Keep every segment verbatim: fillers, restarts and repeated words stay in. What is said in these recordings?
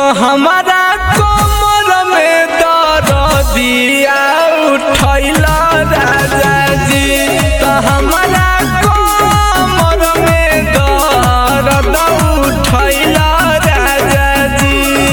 हमारा कमर में दर्दिया उठैल राजा जी। तो हमारा कमर में दर्द उठैल राजा जी।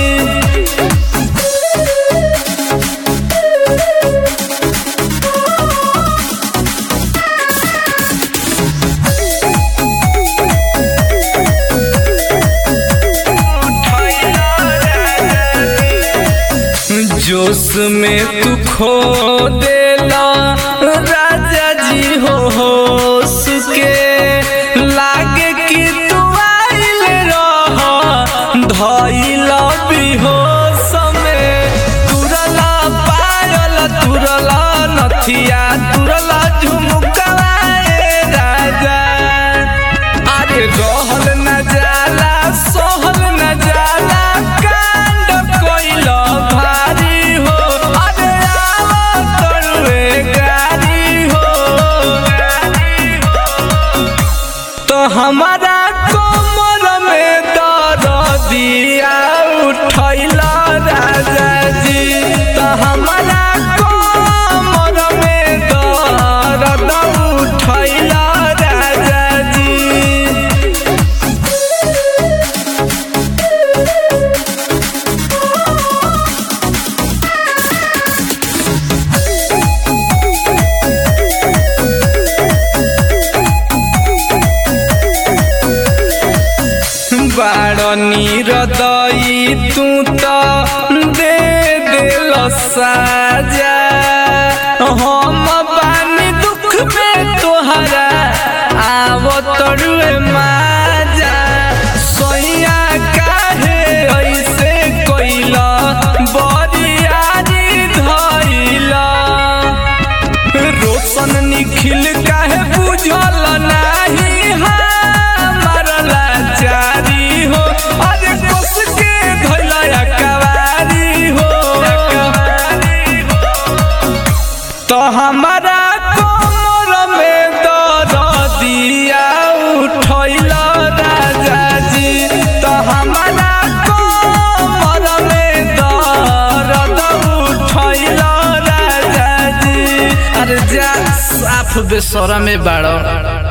जोश में तू खो देला राजा जी हो होश के लागे कि तू आइल रह धइल बेहोश में। तुरला पायल तुरला नथिया तुरला झुमकवा राजा। अरे रहल न जाला सहल न जाला कांड कोइल भारी हो। अरे आवा तरुए गारी हो। तो हमारा कमर में दर्दिया उठैल राजा जी। तो हमारा कमर में दर्द उठैल राजा जी। बाड़नी हृदय तू तो दे दिल साजा। हम बानी दुख में तोहरा आवतरुए माजा। सोया काहे ऐसे कोइला बरियारी धइला। रोशन निखिल काहे बुझल नाही हमार लाचारी हो। अरे कस के धइला कवारी हो। तो हमारा कमर में दर्दिया उठैल राजा जी। तो हमारा कमर में दर्द उठैल राजा जी। अरे जा साफ बेसरा में बाड़ो।